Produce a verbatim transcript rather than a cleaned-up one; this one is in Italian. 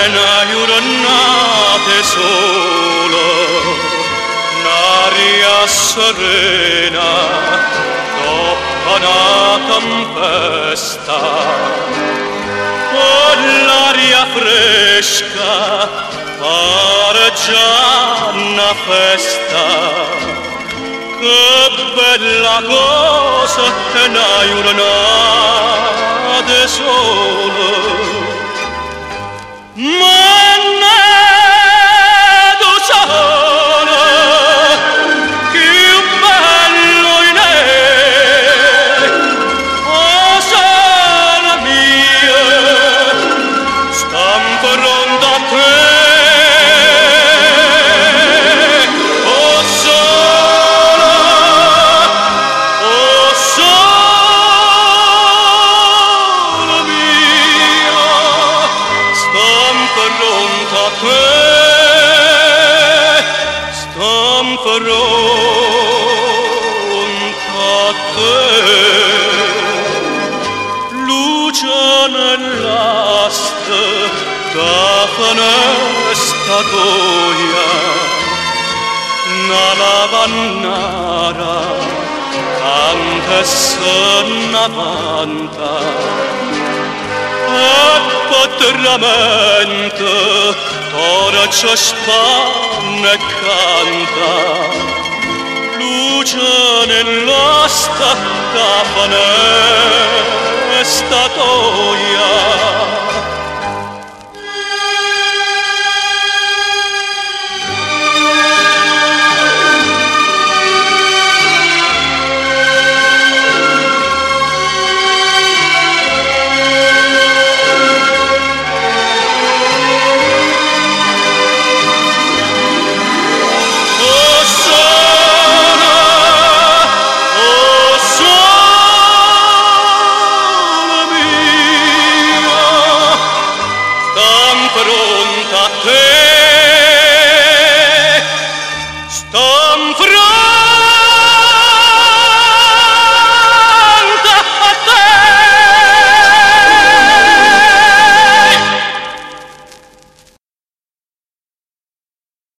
una giornata sola, un'aria serena dopo una tempesta, con l'aria fresca pare già una festa. Che bella cosa è una giornata sola, ma ne tu sola, più bello in è, oh sola mia, stan pronta a te. Pronta a te, luce nell'asta da finestra tua, una lavannara anche una vanta, e potramente ora ci spanne e canta. Luce nell'asta da finestra tua,